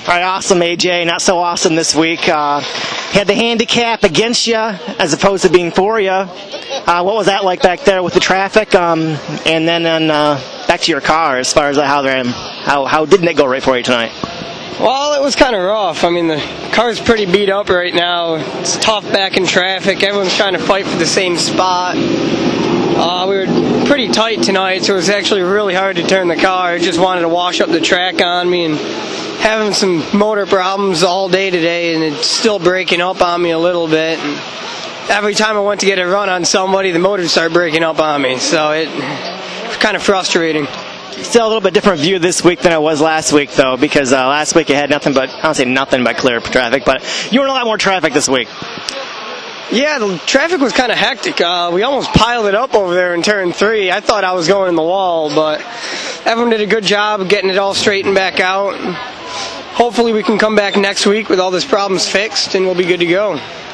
All right, awesome, AJ. Not so awesome this week. Had the handicap against you as opposed to being for you. What was that like back there with the traffic? And then back to your car as far as how didn't it go right for you tonight? Well, it was kind of rough. I mean, the car's pretty beat up right now. It's tough back in traffic. Everyone's trying to fight for the same spot. We were pretty tight tonight, so it was actually really hard to turn the car. It just wanted to wash up the track on me, and having some motor problems all day today, and it's still breaking up on me a little bit. And every time I went to get a run on somebody, the motor started breaking up on me, so it was kind of frustrating. Still a little bit different view this week than it was last week, though, because last week you had nothing but, I don't say nothing but clear traffic, but you were in a lot more traffic this week. Yeah, the traffic was kind of hectic. We almost piled it up over there in turn 3. I thought I was going in the wall, but everyone did a good job of getting it all straightened back out. Hopefully we can come back next week with all this problems fixed, and we'll be good to go.